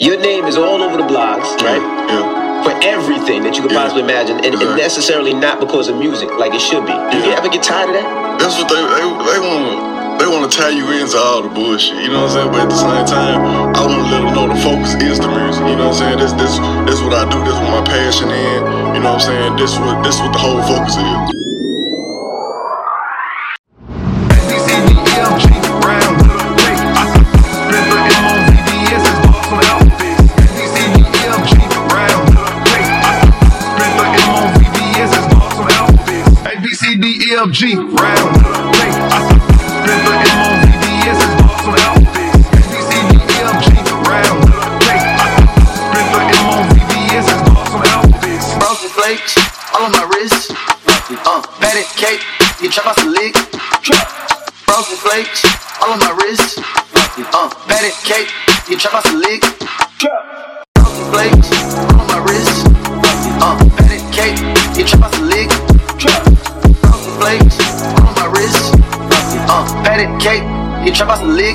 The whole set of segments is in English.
Your name is all over the blogs, right? Yeah. For everything that you could possibly imagine, and necessarily not because of music, like it should be. Do you ever get tired of that? That's what they want to tie you into all the bullshit, you know what I'm saying? But at the same time, I want to let them know the focus is the music, you know what I'm saying? This what I do, this what my passion is, you know what I'm saying? This what the whole focus is. G round play. I spent the M-O-V-D-S is boss on outfits. ABCDEFG round play. I spent the M-O-V-D-S is boss on outfits. Frozen flakes all on my wrist. Patty cake, you chop out some lick. Frozen flakes all on my wrist. Patty cake, you chop out some lick. Frozen flakes all on my wrist. Patty cake, you chop out some lick. Flakes on my wrist, patty cake, you chop out some lick.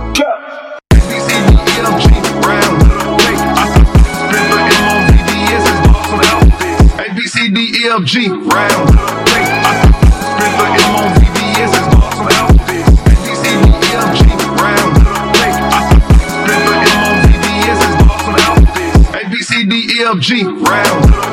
ABCDEFG round play. I spent the M-O-V-D-S is boss on outfits. ABCDEFG round play. I spent the M-O-V-D-S is boss on outfits. ABCDEFG round play. I spent the M-O-V-D-S is boss on outfits. ABCDEFG round.